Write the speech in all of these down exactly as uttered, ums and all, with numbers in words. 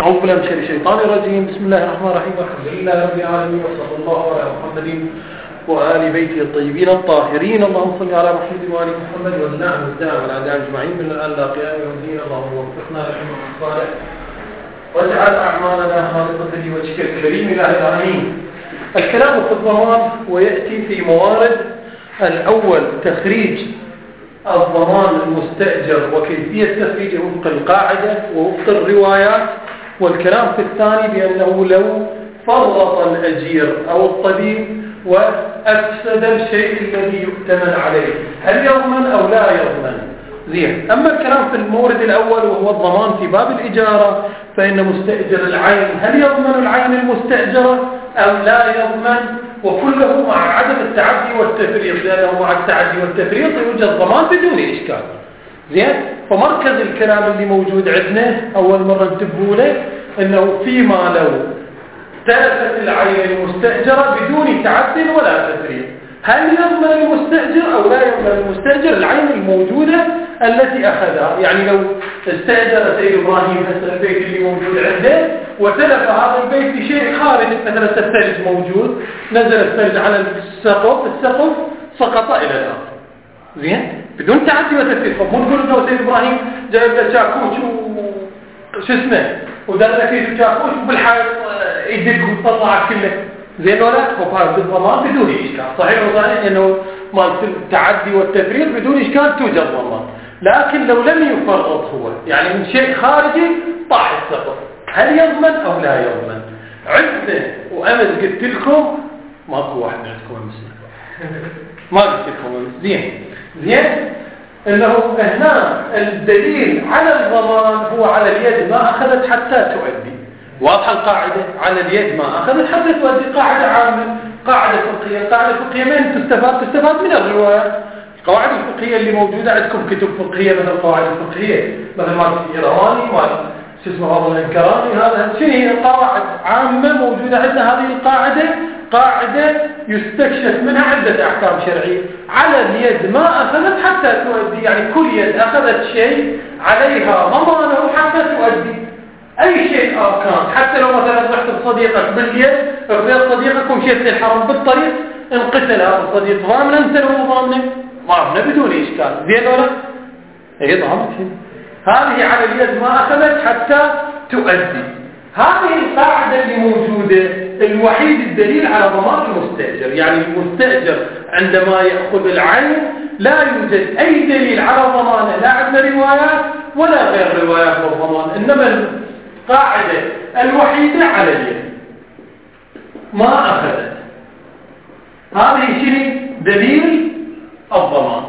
أعوذ بالله من الشيطان الرجيم. بسم الله الرحمن الرحيم. الحمد لله رب العالمين وصلى الله على محمد وآل بيته الطيبين الطاهرين. اللهم صل على محمد وآل محمد والنعم والدعم والعداء أجمعين من الآن لا قيام يوم الدين. اللهم وفقنا للعلم الصالح واجعل أعمالنا خالصة لوجهك الكريم إله العالمين. الكلام في الضمان ويأتي في موارد. الأول تخريج الضمان المستأجر وكيفية تخريجه وفق القاعدة ووفق الروايات، والكلام في الثاني بأنه لو فرط الأجير أو الطبيب وأفسد الشيء الذي يؤتمن عليه هل يضمن أو لا يضمن. زين. أما الكلام في المورد الأول وهو الضمان في باب الإجارة، فإن مستأجر العين هل يضمن العين المستأجرة أو لا يضمن، وكله مع عدم التعدي والتفريط، لأنه مع التعدي والتفريط يوجد ضمان بدون إشكال. زين. فمركز الكلام اللي موجود عندنا أول مرة انتبهوا له أنه فيما لو تلفت العين المستأجرة بدون تعد ولا تفريط، هل يضمن المستأجر أو لا يضمن المستأجر العين الموجودة التي أخذها؟ يعني لو استأجر سيد إبراهيم مثلا البيت اللي موجود عنده وتلف هذا البيت بشيء خارج، مثلا الثلج موجود، نزل الثلج على السقف، السقف سقط إلى الأرض. زين. بدون تعدي وتفريط. فمو نقول له سيد إبراهيم جايب له شاكوش وشو اسمه ودار له كيس شاكوش وبالحائط يدق ويطلع كله. زين ولا؟ وفاز الضمان بدون إشكال. صحيح وصحيح أنه مال التعدي والتفريط بدون إشكال توجد ضمان. لكن لو لم يفرط هو، يعني من شيء خارجي طاح السقف، هل يضمن أو لا يضمن؟ عدنا وأمس قلت لكم ماكو واحد عندكم مسلم ما قلت لكم. زين. زين. إنه هنا الدليل على الضمان هو على اليد ما أخذت حتى تؤدي. واضحة القاعدة؟ على اليد ما أخذت حتى تؤدي. قاعدة عامة، قاعدة فقهية. القاعدة الفقهية من تستفاد؟ تستفاد من الرواية. القواعد الفقهية اللي موجودة عندكم كتب فقهية مثل القواعد الفقهية مثل ما الإيراني ما شو اسمه هذا الإنكراني، هذا شنو هي؟ قواعد عامة موجودة عندنا. هذه القاعدة قاعدة يستكشف منها عدة أحكام شرعية. على اليد ما أخذت حتى تؤدي، يعني كل يد أخذت شيء عليها ضمانه حتى تؤدي. أي شيء كان، حتى لو مثلا رحت بصديقك باليد، غير صديقك ومشيت للحرم بالطريق انقتل هذا الصديق، ضامن أنت لو ضامنه؟ ضامنه بدون إشكال. زين ولا؟ هي ضامنه. هذه على اليد ما أخذت حتى تؤدي. هذه القاعدة اللي موجودة الوحيد الدليل على ضمان المستأجر. يعني المستأجر عندما يأخذ العين لا يوجد أي دليل على ضمانه، لا عندنا روايات ولا غير روايات بالضمان، إنما القاعدة الوحيدة على اليد ما أخذت. هذه شنو؟ دليل الضمان.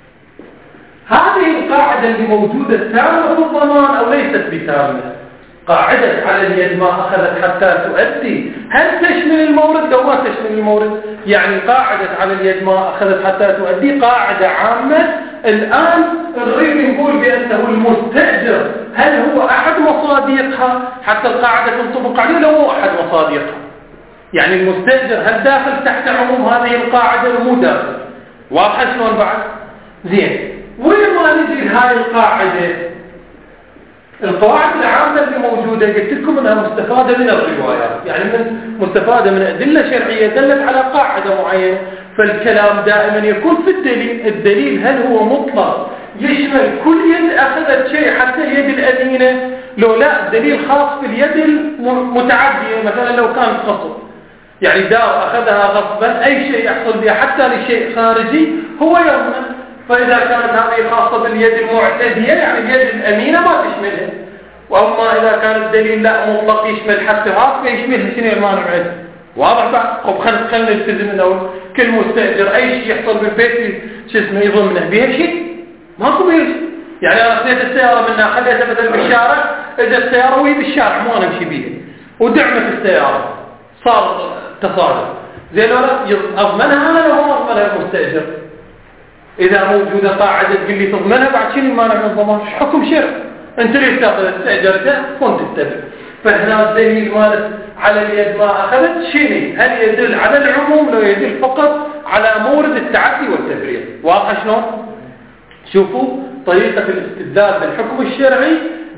هذه القاعدة اللي موجودة تامة في الضمان أو ليست بتامة؟ قاعدة على اليد ما أخذت حتى تؤدي هل تشمل المورد أو ما تشمل المورد؟ يعني قاعدة على اليد ما أخذت حتى تؤدي قاعدة عامة. الآن نريد نقول بأنه المستأجر هل هو أحد مصادقها حتى القاعدة تنطبق عليه لو هو أحد مصادقها؟ يعني المستأجر هل داخل تحت عموم هذه القاعدة أو مو داخل؟ واضح شلون بعد؟ زين. وين ما نجي هاي القاعدة؟ القواعد العامة اللي موجودة قلت لكم انها مستفادة من الروايات، يعني من مستفادة من أدلة شرعية دلت على قاعدة معينة. فالكلام دائما يكون في الدليل. الدليل هل هو مطلق يشمل كل يد أخذت شيء حتى اليد الأمينة؟ لو لا، الدليل خاص باليد المتعدية. مثلا لو كان غصب، يعني دار أخذها غصبا، أي شيء يحصل بها حتى لشيء خارجي هو يضمن. فإذا كانت هذه خاصة باليد المعتدية يعني اليد الأمينة ما تشملها. وأما إذا كان الدليل لا مطلق يشمل حتى هذا فيشملها شنو المانع عنده؟ واضح بعد؟ طب خلينا خلينا نلتزم انه كل مستأجر أي شيء يحصل بالبيت شو اسمه يضمنه بيه شيء؟ ماكو بيه شيء. يعني أنا أخذت السيارة منها خليتها مثلا بالشارع، إذا السيارة وهي بالشارع مو أنا أمشي بيها ودعمت السيارة صار تصادم. زين ولا؟ أضمنها أنا ولا أضمنها المستأجر؟ إذا موجودة قاعدة تقول لي تضمنها بعد شنو المانع من الضمان؟ حكم شرع. أنت ليش تأخذ استأجرته كنت تتبع. فهنا الدليل مالت على اليد ما أخذت شنو؟ هل يدل على العموم لو يدل فقط على مورد التعدي والتفريط؟ واضح شلون؟ شوفوا طريقة الاستدلال بالحكم الشرعي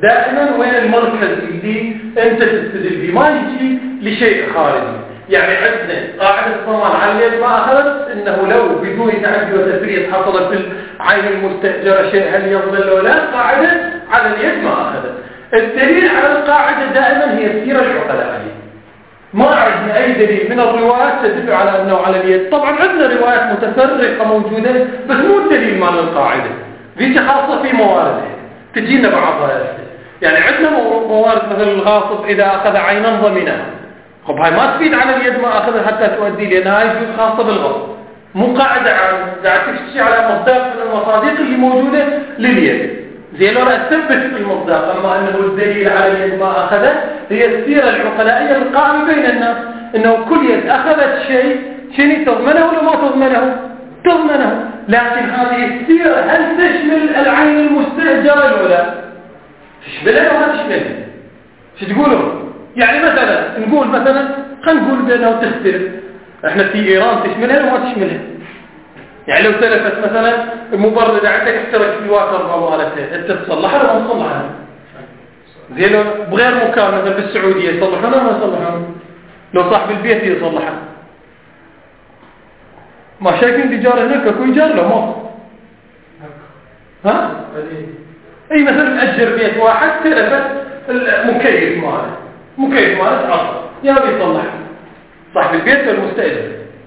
دائما وين المركز اللي أنت تستدل به، ما يجي لشيء خارجي. يعني عندنا قاعدة الضمان على اليد ما أخذت إنه لو بدون تعدي وتفريط حصل في العين المستأجرة شيء هل يضمن له لا، قاعدة على اليد ما أخذت. الدليل على القاعدة دائما هي السيرة العقلائية. ما عندنا أي دليل من الروايات تدل على أنه على اليد. طبعا عندنا روايات متفرقة موجودة بس مو الدليل مال القاعدة، ذيك خاصة في مواردها تجينا بعضها. يعني عندنا موارد مثل الغاصب إذا أخذ عينا ضمنها، خب هاي ما تفيد على اليد ما أخذها حتى تؤدي، لأن هاي جزء خاصة بالغصب، مو قاعدة عن قاعد تفتشي على مصداق من المصادق اللي موجودة لليد. زي لو أثبت المصداق، أما أنه الدليل على اليد ما أخذه هي السيرة العقلائية القائمة بين الناس، أنه كل يد أخذت شيء شيء تضمنه ولا ما تضمنه؟ تضمنه. لكن هذه السيرة هل تشمل العين المستأجرة ولا لا؟ تشملها ولا تشملها؟ شو تقولوا؟ يعني مثلا نقول مثلا خلينا نقول بأنه تختلف، احنا في إيران تشملها وما تشملها. يعني لو تلفت مثلا المبردة عندك احترق في الواتر مالتها، انت تصلحها ولا ما تصلحها؟ زي لو بغير مكان مثلا بالسعودية يصلحونها ولا ما يصلحونها؟ لو صاحب البيت يصلحها. ما شايفين الإيجار هناك اكو إيجار لو ما ها؟ اي مثلا مأجر بيت واحد تلفت المكيف ماله، مكيف ماله تعطل يا بيصلحها صاحب البيت والمستأجر،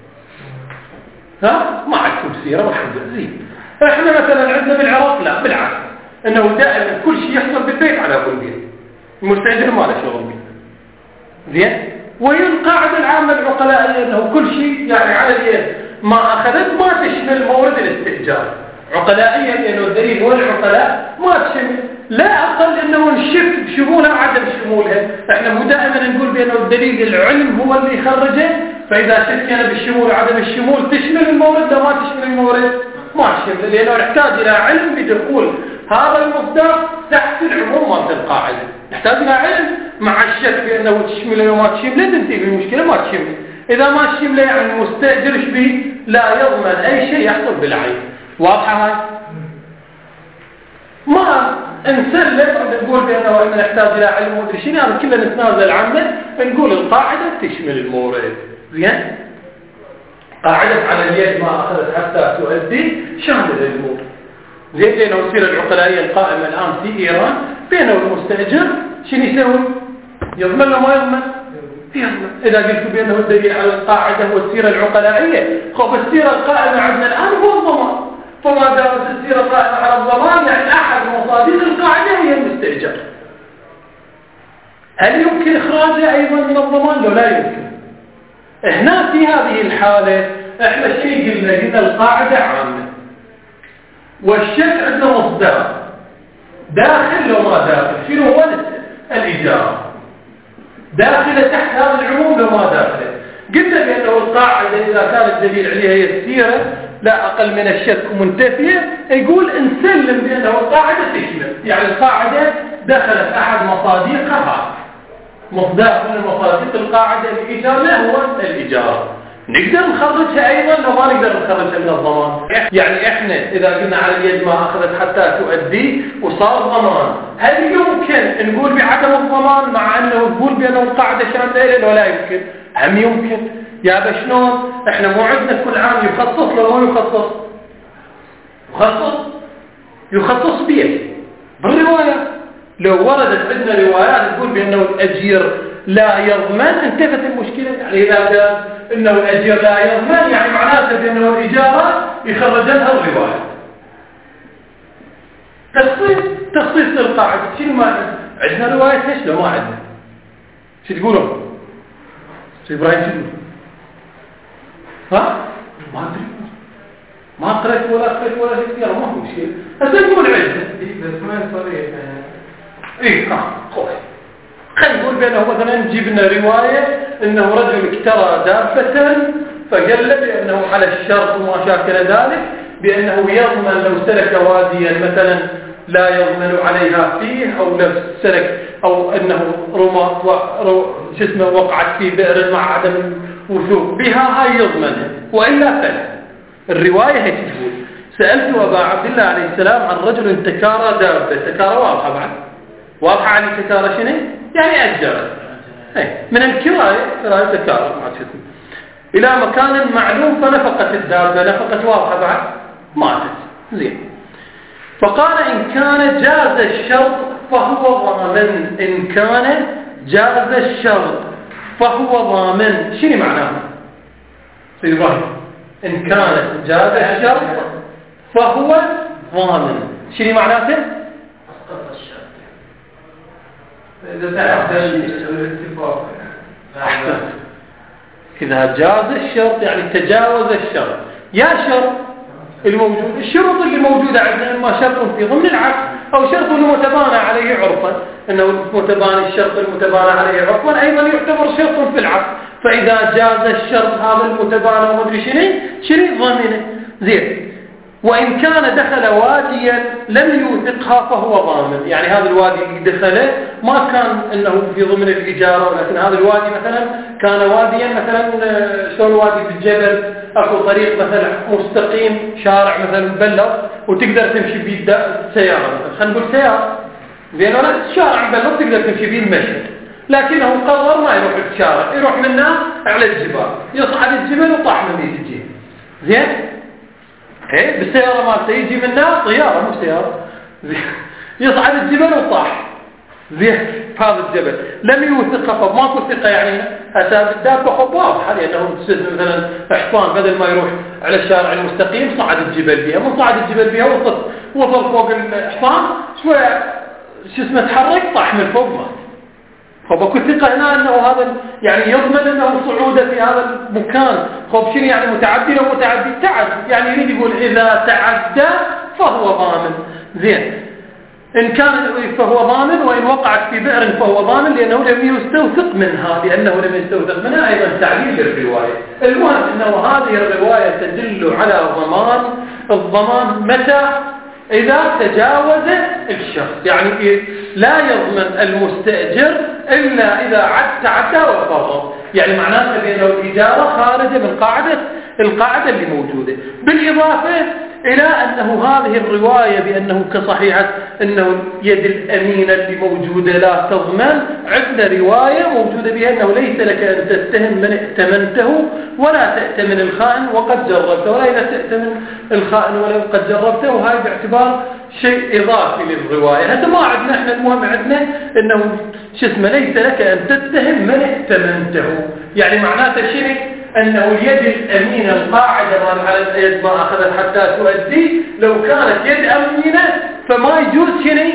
ها؟ ما عندكم سيرة وحاجة زين. احنا مثلا عندنا بالعراق لا، بالعكس انه دائما كل شيء يحصل بالبيت على ابو البيت، المستأجر ما له شغل به. زين؟ وهي القاعدة العامة العقلائية انه كل شيء يعني على اليد ما اخذت ما تشمل مورد الاستئجار. عقلائيا لانه الدليل هو العقلاء ما تشمل، لا اقل انه نشك بشمولها عدم شمولها. احنا مو دائما نقول بانه الدليل العلم هو اللي يخرجه، فاذا شكينا بالشمول وعدم الشمول تشمل المورد لو ما تشمل المورد ما تشمل، لانه نحتاج الى علم بدخول هذا المصدر تحت العموم مالت القاعده. نحتاج الى علم مع الشك بانه تشمل او ما تشمل تنتهي المشكله ما تشمل. اذا ما تشمل يعني المستاجر ايش به؟ لا يضمن اي شيء يحصل بالعين. واضحه هاي؟ ما نسلم نقول بأنه احنا نحتاج إلى علم ومدري شنو، هذا كله نتنازل عنه، نقول القاعدة تشمل المورد. زين؟ قاعدة على اليد ما أخذت حتى تؤدي شامل المورد. زين؟ لأنه السيرة العقلائية القائمة الآن في إيران بينه والمستأجر شنو يسوي؟ يضمن له ما يضمن؟ يضمن. إذا قلت بأنه الدليل على القاعدة هو السيرة العقلائية، خب السيرة القائمة عندنا الآن هو الضمان. فما دامت السيرة قائمة على الضمان يعني أحد مصادر القاعدة هي المستأجر. هل يمكن إخراجها أيضا من الضمان؟ لو لا يمكن. هنا في هذه الحالة احنا شيء قلنا قلنا القاعدة عامة، والشك عندنا مصدر داخل لو ما داخل. شنو هو الإجارة؟ داخلة تحت هذا العموم لو ما داخله. قلنا بأنه القاعدة إذا كان الدليل عليها هي السيرة لا أقل من الشك منتفية، يقول نسلم بأنه القاعدة تشمل، يعني القاعدة دخلت أحد مصادقها، مصداق من مصادق القاعدة الإيجار لا هو الإيجار. نقدر نخرجها أيضا لو ما نقدر نخرجها من الضمان. يعني إحنا إذا قلنا على اليد ما أخذت حتى تؤدي وصار ضمان، هل يمكن نقول بعدم الضمان مع أنه نقول بأنه القاعدة شاملة ولا يمكن؟ هم يمكن. يا بشنون احنا مو عندنا كل عام يخصص لو مو يخصص؟ يخصص يخصص بيه بالرواية. لو وردت عندنا روايات تقول بأنه الأجير لا يضمن انتفت المشكلة. يعني إذا قال إنه الأجير لا يضمن يعني معناته بأنه الإجارة يخرجتها الرواية. تخصيص تخصيص القاعدة شنو ما عندنا رواية ليش لو ما عندنا؟ شو تقولون؟ شو إبراهيم شو تقول؟ ها؟ ما أدري ما قرأت ولا قرأت ولا شيء ما هو شيء. هسه نقول عندنا بس ما صريح إيه ها خوف. خلينا نقول بأنه مثلا نجيب لنا رواية إنه رجل اشترى دابة فقال بأنه على الشرط وما شاكل ذلك بأنه يضمن لو سلك واديا مثلا لا يضمن عليها فيه، أو لو سلك أو أنه رمى جسمه وقعت في بئر مع عدم وثوق بها هاي يضمنها وإلا فلا. الرواية هي تقول سألت أبا عبد الله عليه السلام عن رجل تكارى دابة. تكارى واضحة بعد واضحة علي تكارة شنو؟ يعني أجرت من الكراية كراية تكارة ما تشوف إلى مكان معلوم فنفقت الدابة نفقت واضحة بعد ماتت زين. فقال إن كان جاز الشرط فهو ضامن. إن كان جاز الشرط فهو ضامن. شنو معناه؟ سيد إبراهيم إن كان جاز الشرط فهو ضامن شنو معناته؟ أسقط الشرط إذا تعدل الاتفاق. إذا جاز الشرط يعني تجاوز الشرط. يا شرط الموجود الشروط اللي موجودة عندنا إما شرط في ضمن العقد أو شرط المتبانى عليه عرفا. إنه المتبانى الشرط المتبانى عليه عرفا أيضا يعتبر شرط في العقد. فإذا جاز الشرط هذا المتبانى ومدري شنو شنو ضامنه زين. وإن كان دخل واديا لم يوثقها فهو ضامن. يعني هذا الوادي اللي دخله ما كان انه في ضمن الإجارة ولكن هذا الوادي مثلا كان واديا مثلا شلون وادي في الجبل اكو طريق مثلا مستقيم شارع مثلا مبلط وتقدر تمشي بيه السيارة مثلا خلينا نقول سيارة زين ولا شارع مبلط تقدر تمشي بيه المشي. لكنه قرر ما يروح الشارع يروح منه على الجبال يصعد الجبل وطاح من ذيك الجهة زين. ايه بالسيارة مالته يجي منها طيارة مو سيارة يصعد الجبل وطاح زين في هذا الجبل لم يوثقها فماكو ثقة. يعني حساب الدابة واضحة لأنه مثلا حصان بدل ما يروح على الشارع المستقيم صعد الجبل بها من صعد الجبل بها وصل وصل فوق الحصان شوية شو اسمه تحرك طاح من فوق مات. فبكو ثقة هنا أنه هذا يعني يضمن أنه صعوده في هذا المكان. خب شنو يعني متعدي لو متعدي تعد يعني يريد يقول إذا تعدى فهو ضامن زين. إن كان فهو ضامن وإن وقعت في بئر فهو ضامن لأنه لم يستوثق منها لأنه لم يستوثق منها أيضا تعليل للرواية. المهم أنه هذه الرواية تدل على ضمان. الضمان متى؟ إذا تجاوز الشخص يعني لا يضمن المستأجر إلا إذا عد تعدى وفرط. يعني معناته بأنه الإجارة خارجة من قاعدة القاعدة اللي موجودة. بالإضافة إلى أنه هذه الرواية بأنه كصحيحة أنه يد الأمينة اللي موجودة لا تضمن. عندنا رواية موجودة بها أنه ليس لك أن تتهم من ائتمنته ولا تأتمن الخائن وقد جربته ولا إذا تأتمن الخائن ولا قد جربته. وهذا باعتبار شيء إضافي للرواية. هذا ما عندنا احنا المهم عندنا أنه شو اسمه ليس لك أن تتهم من ائتمنته. يعني معناته شيء أنه اليد الأمينة القاعدة ما على اليد ما أخذت حتى تؤدي لو كانت يد أمينة فما يجوز شنو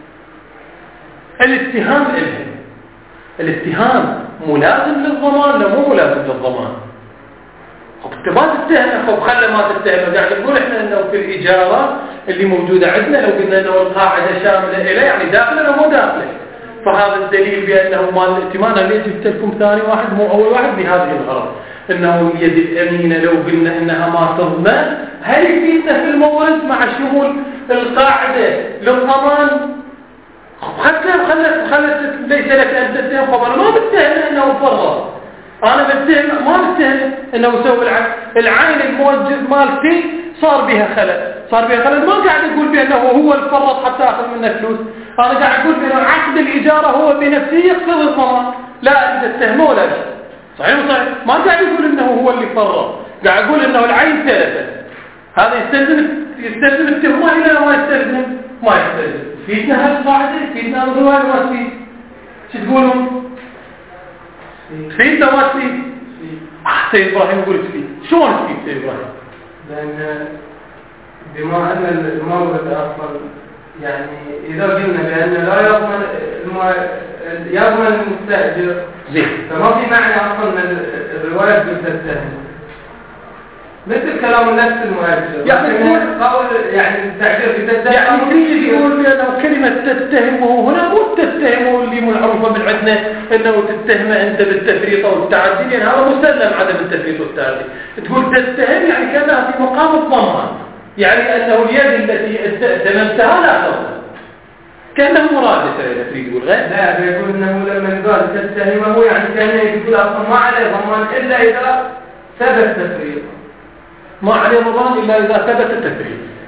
الاتهام إلها. الاتهام ملازم للضمان لا مو ملازم للضمان. خب انت ما تتهم خب خلى ما تتهم قاعد نقول احنا انه في الإجارة اللي موجودة عندنا لو قلنا انه القاعدة شاملة إليه يعني داخله ومو داخله. فهذا الدليل بأنه مال الائتمان اللي جبت لكم ثاني واحد مو أول واحد بهذه الغرض انه اليد الأمينة لو قلنا انها ما تضمن هل يفيدنا في المورد مع شمول القاعدة للضمان. حتى خلت خلت ليس لك ان تتهم خبر ما بتهم انه فرط. انا بتهم ما بتهم انه سوى العين العين الموجب مالتي صار بها خلل صار بها خلل ما قاعد اقول بانه هو الفرط حتى اخذ منه فلوس. انا قاعد اقول بانه عقد الاجاره هو بنفسه يقتضي الضمان لا انت تتهمه ولا شيء. صحيح صحيح ما قاعد يقول انه هو اللي فرط قاعد اقول انه العين ثلاثه. هذا يستلزم يستلزم التهمه الى ما يستلزم ما يستلزم. فيتنا هالقاعده فيتنا الروايه ما تفيد. شو تقولون؟ تفيد ولا ما تفيد؟ سيد إبراهيم يقول تفيد. شلون تفيد سيد إبراهيم؟ لأن بما أن المورد أصلا يعني إذا قلنا بأن لا يضمن يضمن المستأجر زين فما في معنى أصلا من الرواية بالتهم مثل كلام نفس المؤجر يعني قول يعني التعبير بالتهم يعني تيجي يقول بأنه كلمة تتهمه هنا مو تتهمه اللي معروفة من عندنا أنه تتهمه أنت بالتفريط أو التعدي لأن هذا مسلم عدم التفريط والتعدي. تقول تتهم يعني كانها في مقام الضمان يعني أنه اليد التي ائتمنتها لا تضمن كأنه مرادفة إذا تريد تقول غير. لا بيقول أنه لما قال تتهمه يعني كأنه يقول أصلا ما عليه ضمان إلا إذا ثبت تفريط. ما عليه ضمان إلا إذا ثبت التفريط.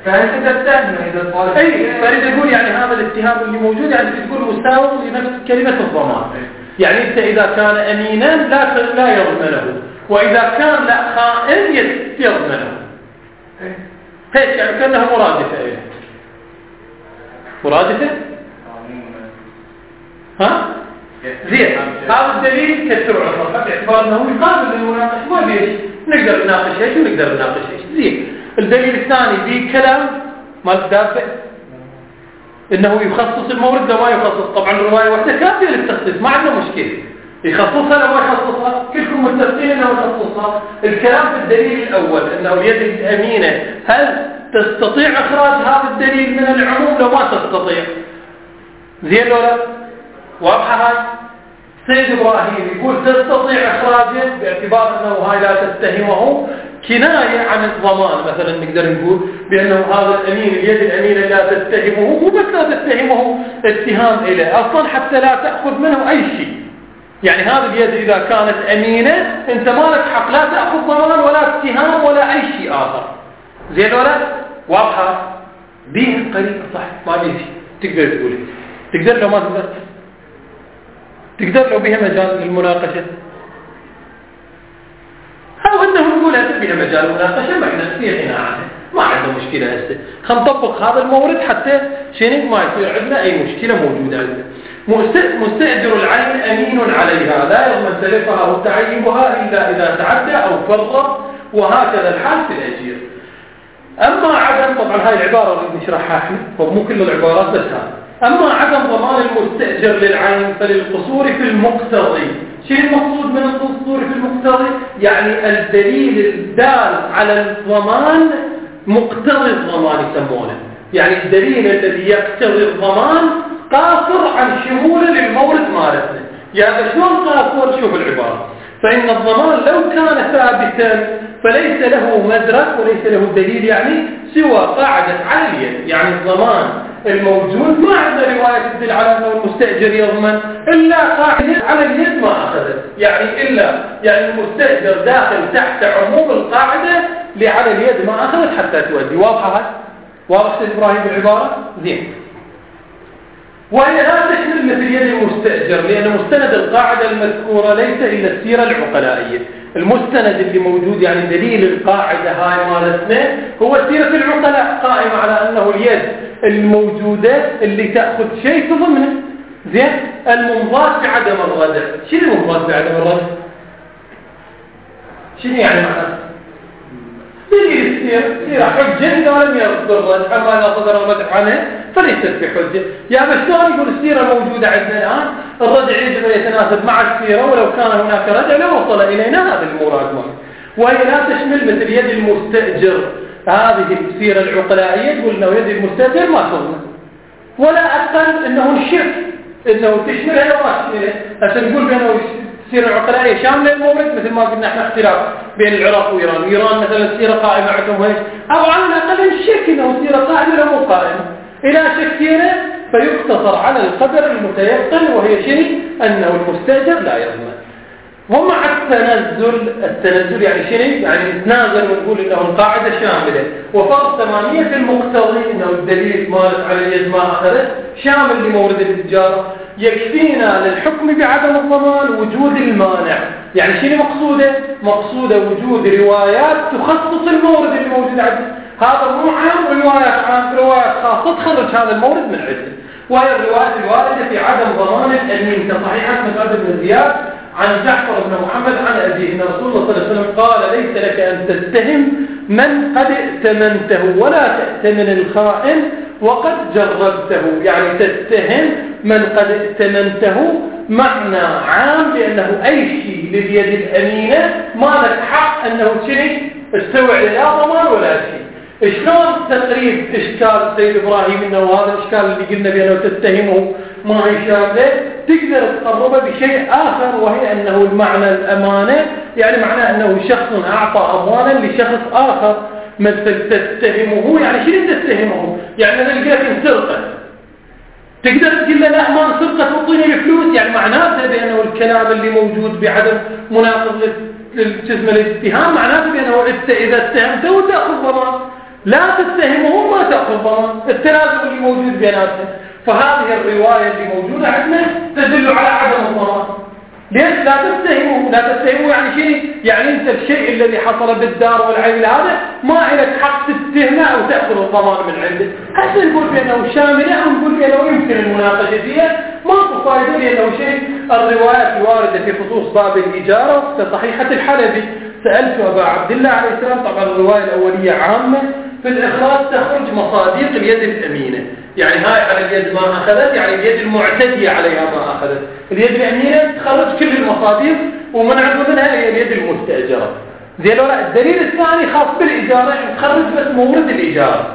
فأنت تتهم إذا الطالب أي فريد يقول يعني هذا الاتهام اللي موجود يعني تقول مساوي لنفس كلمة الضمان. يعني أنت إذا كان أمينا لا لا يضمنه، وإذا كان لا خائن يضمنه. هيك يعني كأنها مرادفة. إيه مرادفة؟ ها؟ زين هذا الدليل كثر عمره باعتبار أنه يقابل المناقش ما بيش نقدر نناقش ايش ونقدر نناقش ايش. زين الدليل الثاني بكلام ما الدافع انه يخصص المورد لو ما يخصص. طبعا الروايه واحده كافيه للتخصيص ما عندنا مشكله يخصصها لو ما يخصصها كلكم متفقين انه يخصصها. الكلام في الدليل الاول انه اليد الامينه هل تستطيع اخراج هذا الدليل من العموم لو ما تستطيع؟ زين ولا واضحه هاي؟ سيد إبراهيم يقول تستطيع إخراجه باعتبار أنه هاي لا تتهمه كناية عن الضمان. مثلا نقدر نقول بأنه هذا الأمين اليد الأمينة لا تتهمه وبس لا تتهمه اتهام إليه أصلا حتى لا تأخذ منه أي شيء. يعني هذه اليد إذا كانت أمينة أنت ما لك حق لا تأخذ ضمان ولا اتهام ولا أي شيء آخر. زين ولا واضحة؟ به الطريقة صح ما به تقدر تقولي تقدر لو ما تقدر تقدر لو بها مجال للمناقشة أو أنه نقول هذا بها مجال المناقشة ما عندنا كثير هنا عنه ما عندنا مشكلة هسه خلينا نطبق هذا المورد حتى شنو ما يصير عندنا أي مشكلة موجودة عندنا. مستأجر العين أمين عليها لا يضمن تلفها أو تعيبها إلا إذا تعدى أو فرط وهكذا الحال في الأجير. أما عدم طبعا هاي العبارة اللي نشرحها احنا مو كل العبارات بس هذا. أما عدم ضمان المستأجر للعين فللقصور في المقتضي. شو المقصود من القصور في المقتضي؟ يعني الدليل الدال على الضمان مقتضي الضمان يسمونه. يعني الدليل الذي يقتضي الضمان قاصر عن شموله للمورد مالتنا. يعني شلون قاصر؟ شوف العبارة. فإن الضمان لو كان ثابتا فليس له مدرك وليس له دليل يعني سوى قاعدة على اليد. يعني الضمان الموجود ما عندنا رواية تدل على أنه المستأجر يضمن إلا قاعدة على اليد ما أخذت. يعني إلا يعني المستأجر داخل تحت عموم القاعدة اللي على اليد ما أخذت حتى تؤدي. واضحة هاي؟ واضح سيد إبراهيم بالعبارة؟ زين. وهي لا تشمل مثل يد المستأجر لأن مستند القاعدة المذكورة ليس إلا السيرة العقلائية. المستند اللي موجود يعني دليل القاعدة هاي مالتنا هو سيرة العقلاء قائمة على أنه اليد الموجودة اللي تأخذ شيء تضمنه. زين المنضاد بعدم الردع. شنو المنضاد بعدم الردع؟ شنو يعني معناه؟ دليل السيرة سيرة حجة إذا لم يرد الردع أما إذا صدر الردع عنه فليست بحجة. يا بشتغل يقول السيرة موجودة عندنا الآن الردع يجب أن يتناسب مع السيرة ولو كان هناك ردع لوصل إلينا هذا المراد معه. وهي لا تشمل مثل يد المستأجر. هذه السيرة العقلائية تقول أنه يد المستأجر ما تضمن ولا أقل أنه الشرك أنه تشملها لو ما تشملها. هسه نقول بأنه السيرة العقلائية شاملة المورد مثل ما قلنا احنا اختلاف بين العراق وإيران. إيران مثلا السيرة قائمة عندهم هيك أو على الأقل الشك أنه السيرة قائمة لو مو قائمة إلى شكينا فيقتصر على القدر المتيقن وهي شيء أنه المستأجر لا يضمن. ومع التنزل التنزل يعني شيء يعني نتنازل ونقول انه القاعده شامله وفرض ثمانية في المقتضي انه الدليل مالك على اليد ما اخذت شامل لمورد التجاره يكفينا للحكم بعدم الضمان وجود المانع. يعني شنو مقصوده؟ مقصوده وجود روايات تخصص المورد اللي موجود عندنا. هذا مو عام وروايات عام روايات خاصه تخرج هذا المورد من عندنا. وهي الروايات الوارده في عدم ضمان الامين كصحيحه مسعود بن زياد عن جعفر بن محمد عن أبيه أن رسول الله صلى الله عليه وسلم قال ليس لك أن تتهم من قد ائتمنته ولا تأتمن الخائن وقد جربته. يعني تتهم من قد ائتمنته معنى عام لأنه أي شيء لليد الأمينة ما لك حق أنه شيء استوعب لا ضمان ولا شيء. شلون تقريب إشكال سيد إبراهيم أنه هذا الإشكال اللي قلنا بأنه تتهمه ما يشابه تقدر تقربه بشيء آخر وهي أنه المعنى الأمانة يعني معناه أنه شخص أعطى أموالا لشخص آخر مثل تتهمه. يعني شنو تتهمه؟ يعني أنا قلت لك سرقة تقدر تقول له لا ما سرقة تعطيني بفلوس. يعني معناته بأنه الكلام اللي موجود بعدم مناقض للجسم الاتهام معناته بأنه إذا اتهمته وتأخذ ضمان لا تتهمهم ما تأخذ ضمان، التنازل اللي موجود بيناتهم. فهذه الرواية اللي موجودة عندنا تدل على عدم الضمان. ليش لا تتهموا؟ لا تتهموا يعني شيء، يعني انت الشيء الذي حصل بالدار والعيل هذا ما لك حق تتهمه او تاخذ الضمان من عنده. هسه نقول بانه شامله او نقول بانه يمكن المناقشه فيها، ماكو فائده لانه شيء. الروايات الوارده في خصوص باب الاجاره كصحيحه الحلبي، سالت ابا عبد الله عليه السلام، طبعا الروايه الاوليه عامه في الاخراج تخرج مصاديق اليد الامينه، يعني هاي على اليد ما أخذت، يعني اليد المعتدية عليها ما أخذت. اليد الأمينة تخرج كل المصادر ومن عضو منها هي اليد المستأجرة. زي لو لا، الدليل الثاني خاص بالإجارة، يعني تخرج بس مورد الإجارة.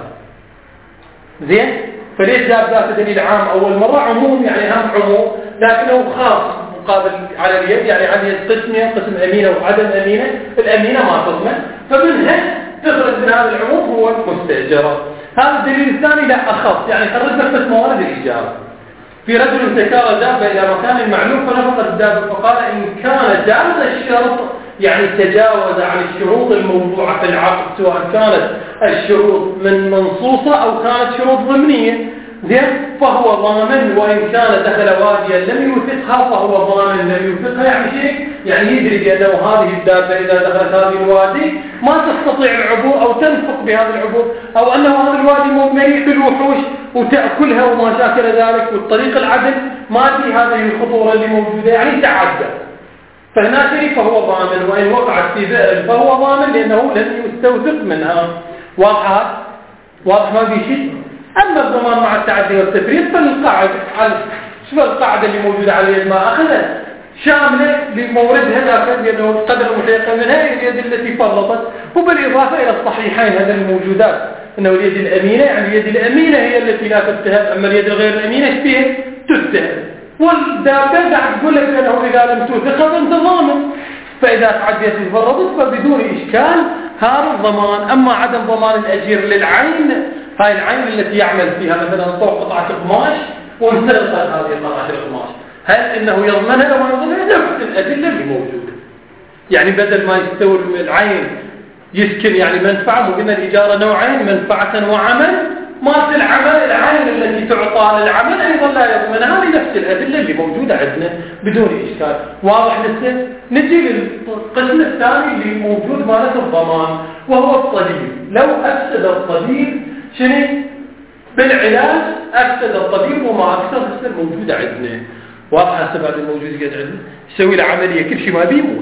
زين؟ فليش جاب ذات دليل عام أول مرة عموم، يعني هم عموم لكنه خاص مقابل على اليد، يعني على اليد قسمين، قسم أمينة وعدم أمينة. الأمينة ما تضمن، فمنها تخرج من هذا العموم هو المستأجرة. هذا الدليل الثاني لا أخص، يعني خرج بس موارد الإجارة. في رجل سكر دابة إلى مكان معلوم فنفق الدابة، فقال إن كان جاز الشرط، يعني تجاوز عن الشروط الموضوعة في العقد، سواء كانت الشروط من منصوصة أو كانت شروط ضمنية، زين، فهو ضامن. وإن كان دخل واديا لم يوثقها فهو ضامن لم يوثقها، يعني شيء يعني يدري بأنه هذه الدابة إذا دخلت هذه الوادي ما تستطيع العبور أو تنفق بهذا العبور، أو أنه هذا الوادي مليء بالوحوش وتأكلها وما شاكل ذلك، والطريق العدل ما في هذه الخطورة اللي موجودة، يعني تعدى. فهنا شيء فهو ضامن، وإن وقعت في بئر فهو ضامن لأنه لم يستوثق منها. واضحة؟ واضح ما في شيء. أما الضمان مع التعدي والتفريط فالقاعدة على شو القاعدة اللي موجودة على اليد ما أخذت شاملة لموردها، لكن لأنه القدر المتيقن منها هي اليد التي فرطت. وبالإضافة إلى الصحيحين هذه الموجودات، أنه اليد الأمينة، يعني اليد الأمينة هي التي لا تتهم، أما اليد الغير الأمينة فيها تتهم. والدابة قاعد تقول لك أنه إذا لم توثقها فأنت ضامن، فإذا تعديت وفرطت فبدون إشكال هذا الضمان. أما عدم ضمان الأجير للعين، هاي العين التي يعمل فيها مثلا طوق قطعة قماش وانسرقت هذه قطعة القماش، هل إنه يضمنها أو ما يضمنها؟ نفس الأدلة اللي موجودة. يعني بدل ما يستوي العين يسكن يعني منفعة، وقلنا الإجارة نوعين، منفعة وعمل. ما العمل العين التي تعطى للعمل أيضا لا يضمنها، هذه نفس الأدلة اللي موجودة عندنا بدون إشكال. واضح لسه؟ نجي للقسم الثاني اللي موجود مالت الضمان، وهو الطبيب. لو أفسد الطبيب شنو؟ بالعلاج أفسد الطبيب وما أكثر السر موجودة عندنا. واضحة سبب الموجود قد عندنا، يسوي له عملية كل شيء ما بيموت.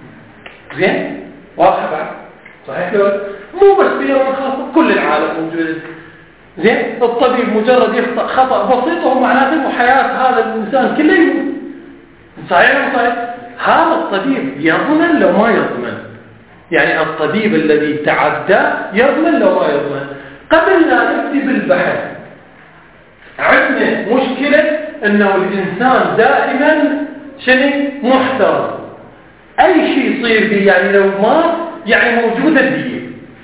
زين؟ واضحة بعد؟ صحيح لو مو بس بيرون خاصة، كل العالم موجود. زين؟ الطبيب مجرد يخطأ خطأ بسيط وهو معناته حياة هذا الإنسان كله يموت. صحيح ولا صحيح؟ هذا الطبيب يضمن لو ما يضمن، يعني الطبيب الذي تعدى يضمن لو ما يضمن. قبل لا نبدي بالبحث عندنا مشكلة أنه الإنسان دائما شنو؟ محترم. أي شيء يصير به، يعني لو مات يعني موجودة دية،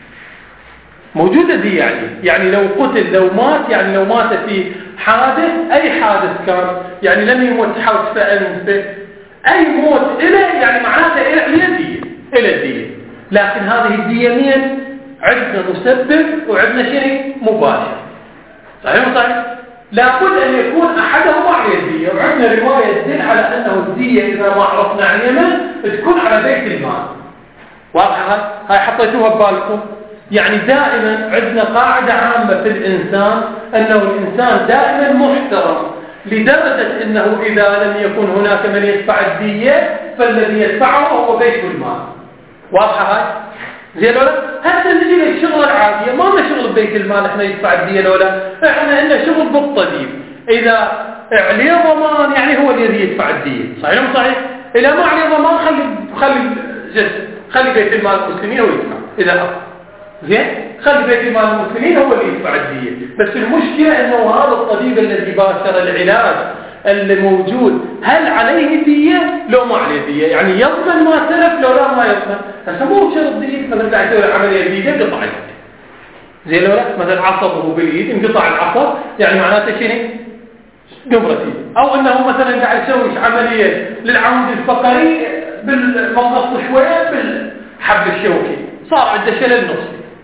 موجودة دية يعني يعني لو قتل لو مات، يعني لو مات في حادث، أي حادث كان، يعني لم يموت حادث فأنفه، أي موت إله يعني معناته إله دية، إله دية. لكن هذه الدية مين؟ عندنا مسبب وعندنا شيء مباشر. صحيح ولا صحيح؟ لابد أن يكون أحدهما على الدية، وعندنا رواية تدل على أنه الدية إذا ما عرفنا علمها تكون على بيت المال. واضحة؟ هاي حطيتوها ببالكم. يعني دائما عندنا قاعدة عامة في الإنسان أنه الإنسان دائما محترم، لدرجة أنه إذا لم يكن هناك من يدفع الدية فالذي يدفعه هو بيت المال. واضحة هاي؟ زين ولا؟ هسه نجي للشغل العادية، ما لنا شغل ببيت المال احنا يدفع الدية ولا؟ احنا لنا شغل بالطبيب. إذا عليه ضمان يعني هو الذي يدفع الدية. صحيح ولا صحيح؟ إذا ما عليه ضمان خلي خلي جد خلي بيت المال المسلمين هو يدفع. إذا أخذ زين خلي بيت المال المسلمين هو اللي يدفع الدية. بس المشكلة أنه هذا الطبيب الذي باشر العلاج اللي موجود هل عليه دية لو ما عليه دية، يعني يضمن ما تلف لو لا ما يضمن. هسه مو شرط دية، مثلا قاعد يسوي عملية بيده انقطع اليد، زين لو لا مثلا عصبه باليد انقطع العصب، يعني معناته شنو؟ قبرتي. او انه مثلا قاعد يسوي عملية للعمود الفقري بالمقص شوية بالحبل الشوكي صار عنده شلل نصفي،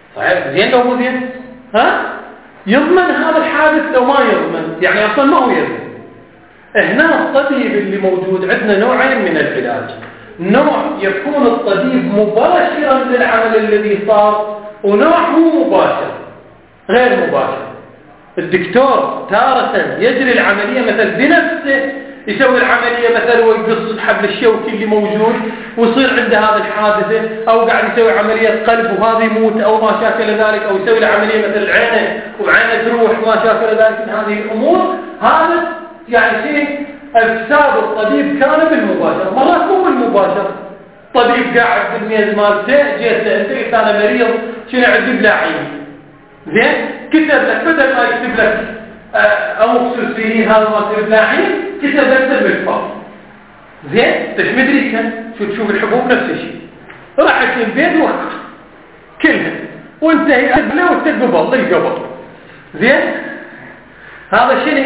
صحيح زين لو مو زين ها يضمن هذا الحادث لو ما يضمن يعني اصلا ما هو يضمن. هنا الطبيب اللي موجود عندنا نوعين من العلاج، نوع يكون الطبيب مباشرا للعمل الذي صار، ونوع مو مباشر غير مباشر. الدكتور تارة يجري العملية مثل بنفسه، يسوي العملية مثلا ويقص الحبل الشوكي اللي موجود ويصير عنده هذا الحادثة، أو قاعد يسوي عملية قلب وهذا يموت أو ما شاكل ذلك، أو يسوي العملية مثل عينه وعينه تروح ما شاكل ذلك من هذه الأمور. هذا يعني شيء أجساد الطبيب كان بالمباشر، مرات مو بالمباشر. طبيب قاعد بالميز مالته جيت أنت قلت أنا مريض شنو عندي بلاعين زين، كتب لك بدل ما يكتب لك أموكسيسيلين هذا ما يكتب بلاعين كتب لك بالفاض زين. انت ايش مدري كان شو تشوف الحبوب نفس الشيء، راحت البيت وقت كلها وانتهي قبله وتقبل الله القبر زين. هذا شنو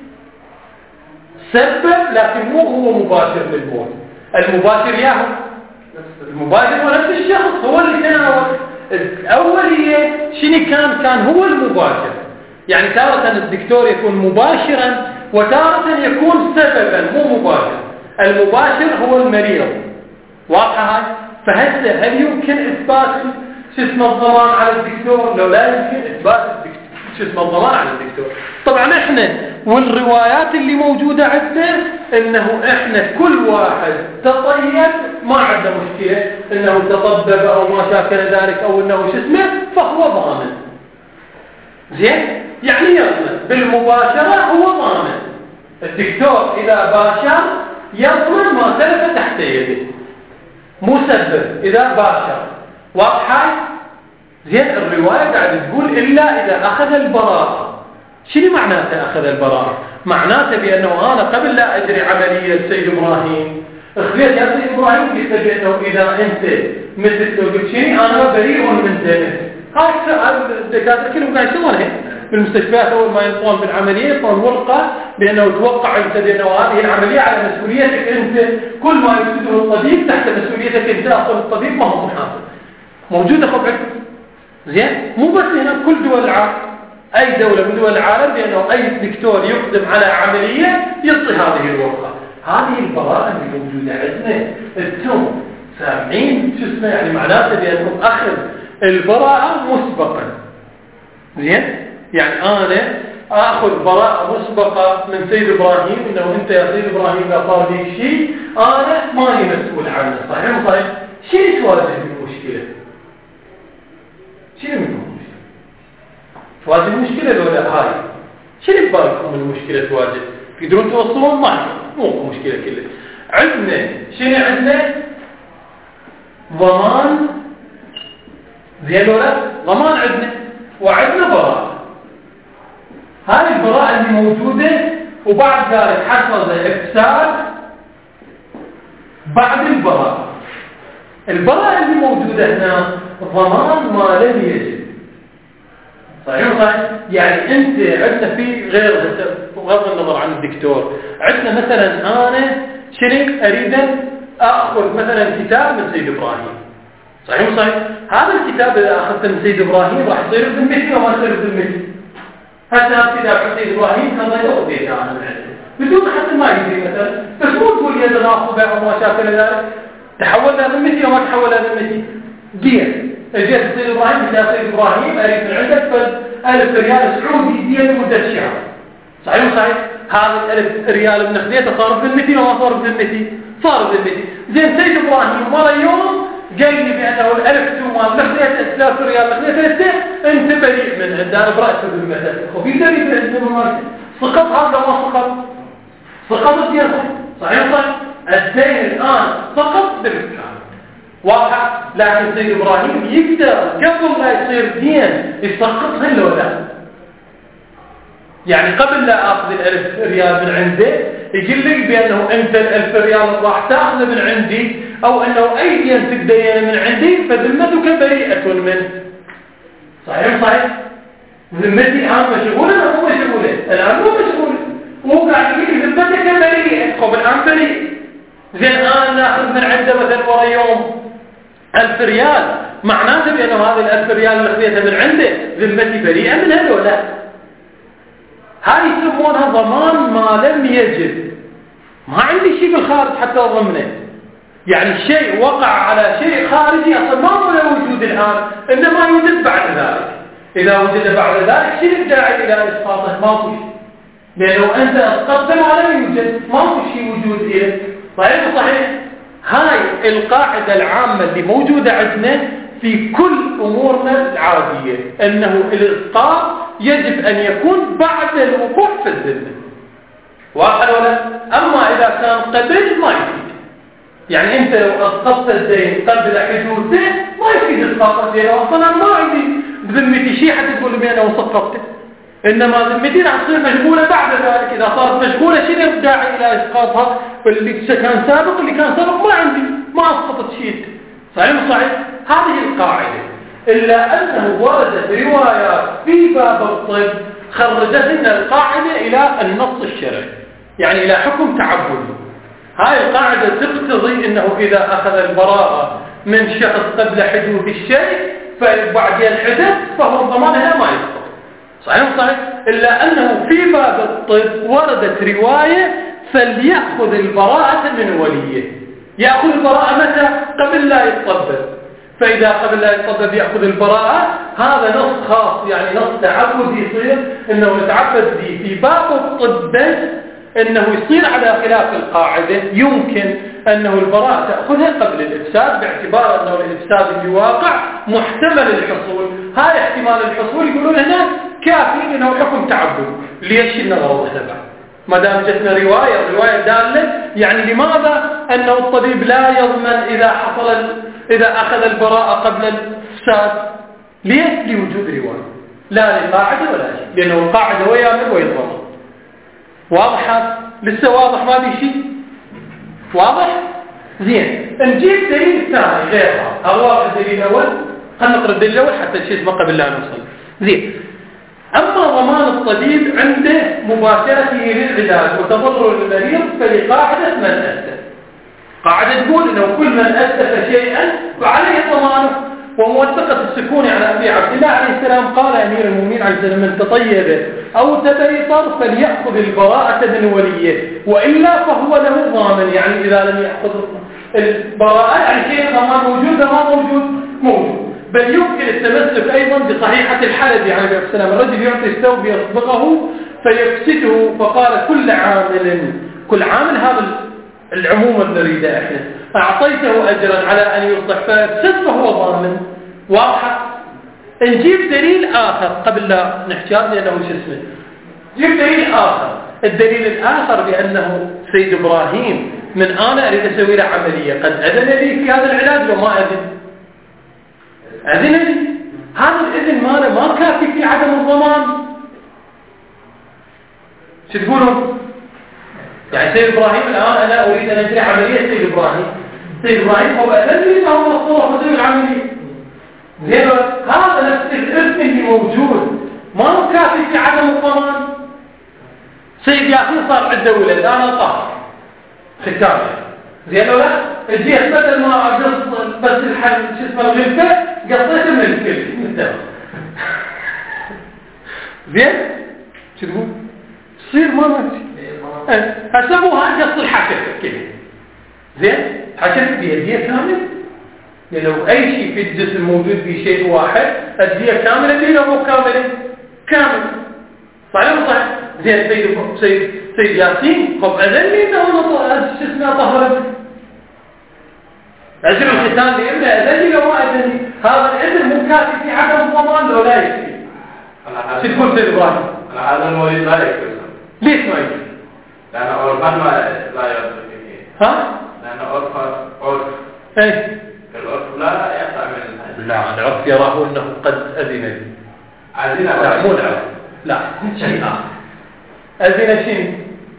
سبب، لكن مو هو مباشر للموت. المباشر ياهو المباشر هو نفس الشخص هو اللي تناول. الأولية شنو كان كان هو المباشر، يعني تارة الدكتور يكون مباشرا وتارة يكون سببا مو مباشر. المباشر هو المريض، واضحة هاي؟ فهسه هل يمكن إثبات شو اسمه الضمان على الدكتور؟ لو لا يمكن إثبات شو اسمه الضمان على الدكتور. طبعا احنا والروايات اللي موجودة عندنا انه احنا كل واحد تطيب ما عنده مشكلة انه تطبب او ما شاكل ذلك او انه شو اسمه فهو ضامن زين. يعني يضمن بالمباشرة، هو ضامن. الدكتور اذا باشر يضمن ما سلف تحت يده، مسبب اذا باشر. واضحة زين. الرواية قاعد تقول الا اذا اخذ البراءة. شنو معناته أخذ البراءة؟ معناته بأنه أنا قبل لا أجري عملية سيد إبراهيم أخذت يا سيد إبراهيم قلت بأنه إذا أنت مثل لو قلت شنو أنا بريء من دمك. هاي الدكاترة كلهم قاعد يسوون هيك بالمستشفيات. أول ما ينطون بالعملية يطون ورقة بأنه توقع أنت بأنه هذه العملية على مسؤوليتك أنت، كل ما يفسده الطبيب تحت مسؤوليتك أنت. أصلا الطبيب ما هو محاسب موجودة خبرك زين. مو بس هنا كل دول العالم، أي دولة من دول العالم بأنه أي دكتور يقدم على عملية يعطي هذه الورقة. هذه البراءة اللي موجودة عندنا انتم سامعين شو اسمه، يعني معناته بأنه أخذ البراءة مسبقا زين. يعني أنا أخذ براءة مسبقة من سيد إبراهيم إنه أنت يا سيد إبراهيم إذا صار لي شيء أنا ماني مسؤول عنه. صحيح صحيح. شيء تواجه المشكلة، شيء منه تواجه المشكلة لولا هاي. شنو ببالكم المشكلة تواجه؟ تقدرون توصلون معي مو مشكلة كلها. عندنا شنو عندنا؟ ضمان زين ولا ضمان عندنا، وعندنا براءة. هاي البراءة اللي موجودة وبعد ذلك حصل إفساد بعد البراءة. البراءة اللي موجودة هنا ضمان ما لم يجب. صحيح صحيح. يعني انت عندنا في غير بغض النظر عن الدكتور، عندنا مثلا انا شريك اريد اخذ مثلا كتاب من سيد ابراهيم. صحيح صحيح. هذا الكتاب اذا اخذته من سيد ابراهيم راح يصير بذمتي وما يصير بذمتي. هذا الكتاب من سيد ابراهيم كان ضيع بيته انا من عنده بدون حتى ما يدري مثلا، بس مو تقول يد ناصبه او ما شاكل ذلك تحول الى ذمتي وما تحول الى ذمتي. دين اجيت سيد ابراهيم قلت يا سيد ابراهيم اريد من عندك ألف ريال سعودي دين لمدة شهر. صحيح صحيح. هذا الألف ريال من خذيته صار بذمتي وما صار بذمتي؟ صار بذمتي. زين سيد ابراهيم مرة يوم قال لي بأنه الألف تومان خذيته ثلاث ريال خذيته انت بريء منه، انا برأسه بالمثل وفي بريء بالمثل. سقط هذا ما سقط؟ سقط الدين. صحيح صحيح. الدين الآن سقط بالمثل واضح. لكن سيد إبراهيم يقدر قبل لا يصير دين يسقطها لو لا. يعني قبل لا أخذ الألف ريال من عنده يقول لي بأنه أنت الألف ريال راح تأخذ من عندي أو أنه أي دين تقدين من عندي فذمتك بريئة منه. صحيح صحيح. ذمتي الآن مشغولة أو مو مشغولة؟ الآن مو مشغولة. وهو قاعد يقول ذمتك بريئة قبل الآن بريء. زين أنا أخذ من عنده مثلا ورا يوم ألف ريال معناته بأنه هذه الألف ريال اللي خذيتها من عنده ذمتي بريئة منها ولا لا؟ هاي يسمونها ضمان ما لم يجب. ما عندي شيء بالخارج حتى أضمنه، يعني شيء وقع على شيء خارجي أصلا ما هو له وجود الآن، إنما يوجد بعد ذلك. إذا وجد بعد ذلك شيء الداعي إلى إسقاطه؟ ما هو شيء، لأنه أنت أسقطت ما لم يوجد، ما هو شيء وجود إليه. صحيح صحيح. هاي القاعدة العامة اللي موجودة عندنا في كل أمورنا العادية، أنه الإسقاط يجب أن يكون بعد الوقوع في الذمة. واضح ولا؟ أما إذا كان قبل ما يفيد. يعني أنت لو أسقطت الدين قبل حدوثه ما يفيد إسقاط الدين، أصلا ما عندي بذمتي شيء حتى تقول لي أنا سقطته، إنما ذمتي راح تصير مشغولة بعد ذلك. إذا صارت مشغولة شنو الداعي إلى إسقاطها؟ فاللي كان سابق اللي كان سابق ما عندي، ما أسقطت شيء. صحيح صحيح. هذه القاعدة، إلا أنه وردت روايات في باب الطب خرجت لنا القاعدة إلى النص الشرعي، يعني إلى حكم تعبدي. هاي القاعدة تقتضي أنه إذا أخذ البراءة من شخص قبل حدوث الشيء فبعد الحدث فهو الضمان هنا ما يسقط. صحيح صحيح. إلا أنه في باب الطب وردت رواية فليأخذ البراءة من وليه. يأخذ البراءة متى؟ قبل لا يتطبب. فإذا قبل لا يتطبب يأخذ البراءة، هذا نص خاص، يعني نص تعبد يصير أنه يتعبد به في باب الطب، أنه يصير على خلاف القاعدة. يمكن أنه البراءة تأخذها قبل الإفساد باعتبار أنه الإفساد اللي واقع محتمل الحصول. هاي احتمال الحصول يقولون هنا كافي أنه حكم تعبد. ليش النظر تبع؟ ما دام جتنا رواية رواية دالة، يعني لماذا أنه الطبيب لا يضمن إذا حصل إذا أخذ البراءة قبل الإفساد؟ ليش؟ لوجود رواية، لا للقاعدة ولا شيء، لأنه القاعدة ويامر ويضمن. واضحة؟ لسه واضح ما في شيء؟ واضح؟ زين. نجيب دليل ثاني غيرها. هذا واضح الدليل الأول؟ خلينا نقرأ الدليل الأول حتى شيء اسمه قبل لا نوصل. زين. أما ضمان الطبيب عنده مباشرته للعلاج وتضرر المريض فلقاعدة من أسف. قاعدة تقول أنه كل من أسف شيئا فعليه ضمانه. وموثقة السكون على أبي عبد الله عليه السلام قال أمير المؤمنين عليه السلام: من تطيب أو تبيطر فليأخذ البراءة من وليه وإلا فهو له ضامن. يعني إذا لم يأخذ البراءة يعني شيء ضمان موجود ما موجود موجود. بل يمكن التمسك أيضا بصحيحة الحلبي عليه السلام: الرجل يعطي الثوب يصبغه فيفسده فقال كل عامل كل عامل هذا العموم النريدة احنا أعطيته أجرا على أن يصلح فيفسد فهو ضامن. واضحة؟ نجيب دليل آخر قبل لا نحكي لأنه شو اسمه. نجيب دليل آخر. الدليل الآخر بأنه سيد إبراهيم من أنا أريد أسوي له عملية قد أذن لي في هذا العلاج وما أذن. أذن لي. هذا الإذن ماله ما كافي في عدم الضمان. شو تقولون؟ يعني سيد إبراهيم الآن أنا أريد أن أجري عملية سيد إبراهيم. سيد إبراهيم هو أذن لي فهو مصروح وسوي العملية. زين. هذا نفس الإذن اللي موجود ما هو كافي في عدم الضمان. سيد ياسين صار عنده ولد أنا طاهر ختام. زين ولا؟ الجيش بدل ما أقص بس الحل شو اسمه الغلفة قصيته من الكل من زين؟ شو تقول؟ تصير ما ماشي. هسموها قص الحشر كذا. زين؟ حشر بيديه كامل. لأنه أي شيء في الجسم موجود في شيء واحد الدية كاملة دي مو كاملة كامل. صحيح صحيح. زين. سيد سيد سيد ياسين خب أذن لي إنه شو اسمه طهرت. أجر الختان لإبنه أذن لي لو ما أذن لي. هذا الإذن مو كافي في عدم الضمان لو لا يكفي. شو تقول سيد إبراهيم؟ هذا المريض لا يكفي. ليش ما يكفي؟ لأن عرفا ما لا يكفي. ها؟ لأن عرفا عرف. إيه؟ العرف لا يقع من الحج. لا العرف يراه أنه قد أذن لي. أذن لا مو العرف. لا شيء آخر. أذن شيء.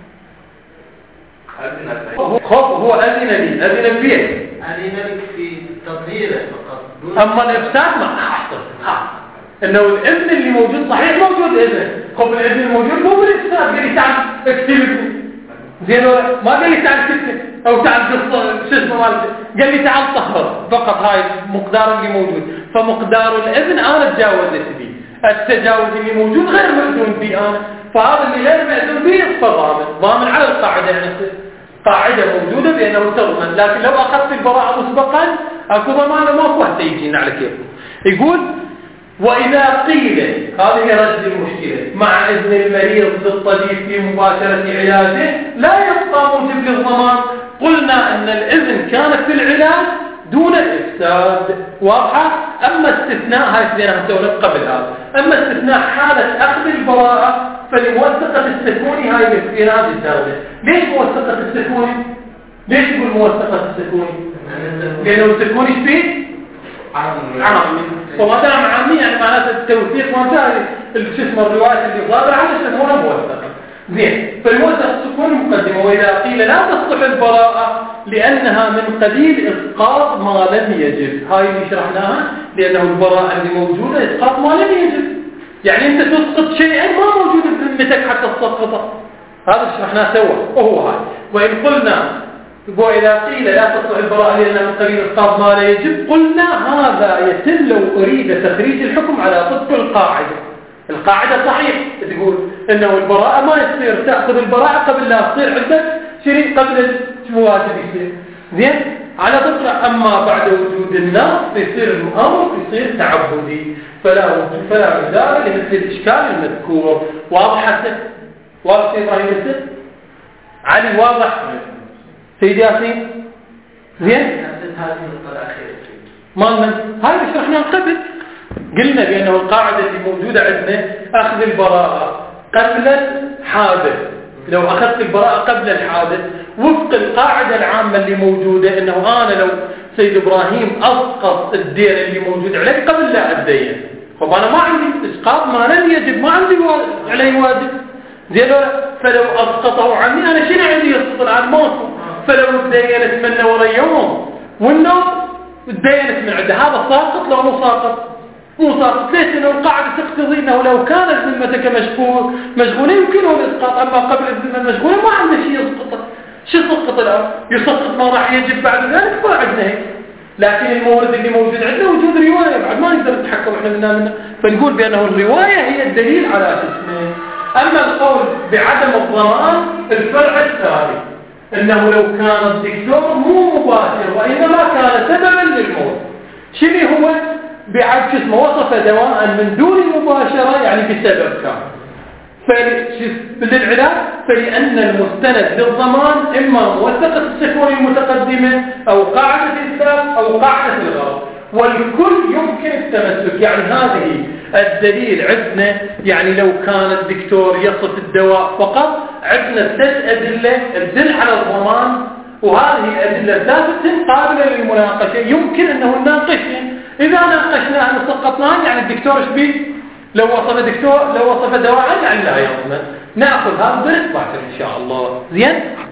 أذن خب هو أذن لي أذن البيت. أذن لك في تطهيره فقط. أما الإفساد ما حصل. إنه الإذن اللي موجود صحيح موجود إذن. خب الإذن الموجود مو بالإفساد قال لي تعال اكتب. زين ولا ما قال لي تعال كتب أو تعال قصة شو اسمه مالته، قال لي تعال طهر فقط هاي مقدار اللي موجود، فمقدار الإذن أنا تجاوزت به، التجاوز اللي موجود غير مأذون به أنا، فهذا اللي غير مأذون به يصفى ضامن، ضامن على القاعدة يعني قاعدة موجودة بأنه تضمن، لكن لو أخذت البراءة مسبقا أكو ضمانة ما أكو يجينا على كيف. يقول وإذا قيل هذه هي رد المشكلة مع إذن المريض للطبيب في مباشرة علاجه لا يبقى موجب للضمان، قلنا أن الإذن كانت في العلاج دون الإفساد، واضحة؟ أما استثناء هاي اثنينها مسوينها قبل هذا، أما استثناء حالة أخذ البراءة فلموثقة السكوني هاي في هذه الدرجة. ليش موثقة السكوني؟ ليش يقول موثقة السكوني؟ لأنه السكوني ايش فيه؟ عامي، وما دام عامي يعني معناته التوثيق ما جاء شو اسمه الروايات اللي ظاهرة على يسمونها موثقة. زين، فالموثق السكوني مقدمة. وإذا قيل لا تصلح البراءة لأنها من قبيل إسقاط ما لم يجب، هاي اللي شرحناها، لأنه البراءة اللي موجودة إسقاط ما لم يجب، يعني أنت تسقط شيئا ما موجود بذمتك حتى تسقطه، هذا اللي شرحناه سوا وهو هاي. وإن قلنا وإذا قيل لا تصلح البراءة لأنها من قبيل إسقاط ما لا يجب، قلنا هذا يتم لو أريد تخريج الحكم على طبق القاعدة. القاعدة صحيح تقول إنه البراءة ما يصير تأخذ البراءة قبل لا تصير عندك شريك قبل الواجب يصير، زين على فكرة. أما بعد وجود النص يصير الأمر يصير تعبدي، فلا وجود فلا إزالة لمثل الإشكال المذكور. واضح حتى واضح سيد إبراهيم السد علي واضح سيدي ياسين زين. ما من هاي اللي شرحناها قبل، قلنا بأنه القاعدة اللي موجودة عندنا أخذ البراءة قبل الحادث، لو أخذت البراءة قبل الحادث وفق القاعدة العامة اللي موجودة إنه أنا لو سيد إبراهيم أسقط الدين اللي موجود عليه قبل لا أدين، فأنا ما عندي إسقاط ما لم يجب، ما عندي عليه واجب، زين. فلو أسقطه عني أنا شنو عندي يسقط الآن موته، فلو ادينت منه ورا يوم والنوم ادينت من عنده، هذا ساقط لو مو ساقط؟ مو ساقط. ليش؟ لأنه القاعدة تقتضي أنه لو كانت ذمتك مشغول مشغولة يمكنه الإسقاط، أما قبل الذمة المشغولة ما عنده شيء يسقطه. شو يسقط الآن؟ يسقط ما راح يجب بعد ذلك ما عندنا هيك. لكن المورد اللي موجود عندنا وجود رواية بعد ما نقدر نتحكم احنا منها منها، فنقول بأنه الرواية هي الدليل على اسمه. أما القول بعدم الضمان الفرع الثاني أنه لو كان الدكتور مو مباشر وإنما كان سببا للموت، شنو هو؟ بعد اسمه وصف دواء من دون مباشرة يعني بسبب كان للعلاج، فلأن المستند للضمان إما موثقة السكون المتقدمة أو قاعدة الإثبات أو قاعدة الغرض، والكل يمكن التمسك. يعني هذه الدليل عندنا، يعني لو كان الدكتور يصف الدواء فقط عندنا ثلاث أدلة تدل على الضمان، وهذه الأدلة الثلاثة قابلة للمناقشة، يمكن أنه نناقشها. إذا ناقشناها سقطناها يعني الدكتور ايش بيه؟ لو وصف دكتور لو وصف دواء يعني لا يضمن، نأخذ هذا درس باكر إن شاء الله. زين.